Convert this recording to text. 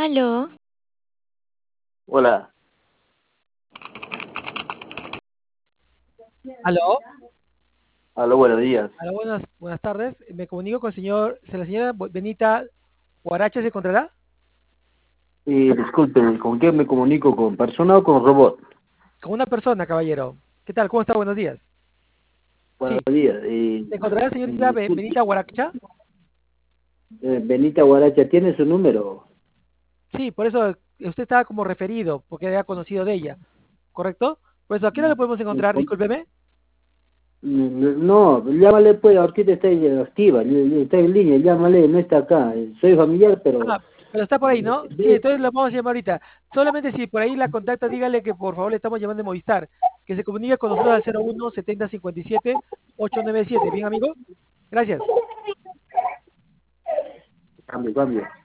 Aló, Hola, Aló, aló, buenos días. aló, buenas tardes. Me comunico con el señor, la señora Benita Huaracha se encontrará. Disculpen, ¿con quién me comunico? ¿Con persona o con robot? Con una persona, caballero. ¿Qué tal? ¿Cómo está? Buenos días. Buenos Sí, días. ¿se encontrará la señorita Disculpe, Benita Huaracha? Benita Guaracha, ¿tiene su número? Sí, por eso usted estaba como referido, porque había conocido de ella, ¿correcto? Por eso, ¿a qué hora lo podemos encontrar? Discúlpeme. No, llámale pues, ahorita está activa, está en línea, llámale, no está acá. Soy familiar, pero... Ah, pero está por ahí, ¿no? Sí, entonces lo vamos a llamar ahorita. Solamente si por ahí la contacta, dígale que por favor le estamos llamando de Movistar, que se comunique con nosotros al 01 70 57 897. ¿Bien, amigo? Gracias. Cambio, cambio.